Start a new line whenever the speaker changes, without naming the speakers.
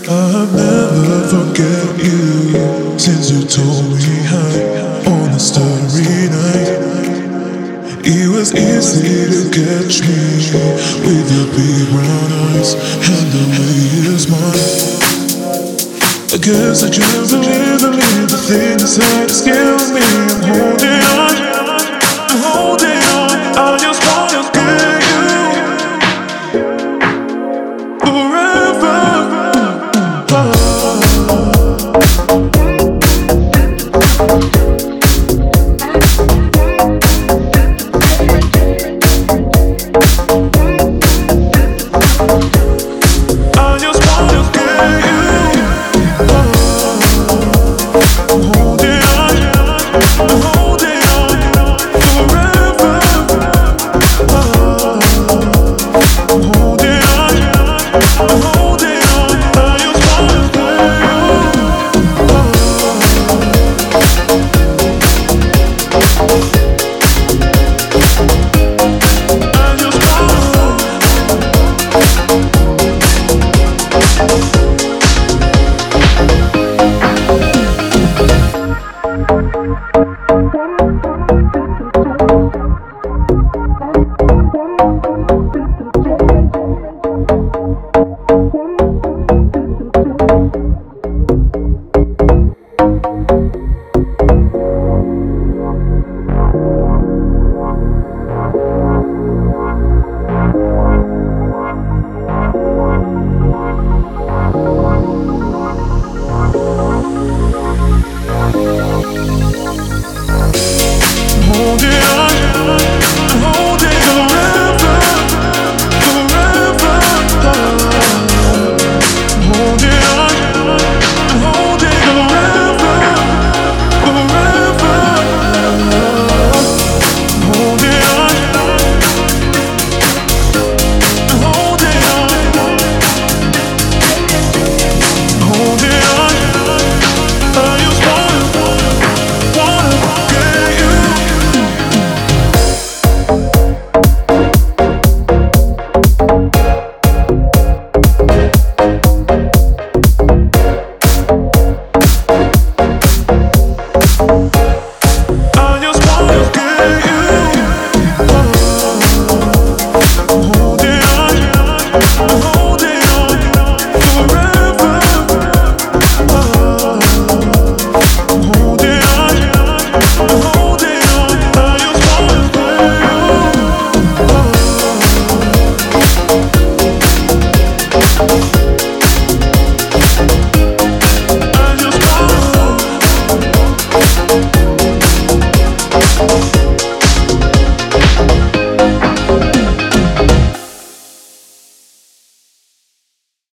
I'll never forget you since you told me hi on a starry night. It was easy to catch me with your big brown eyes and the way you smile. I guess I can't believe the things that scare me. I'm holding on, I'm holding on. I just wanna get you forever.
Hold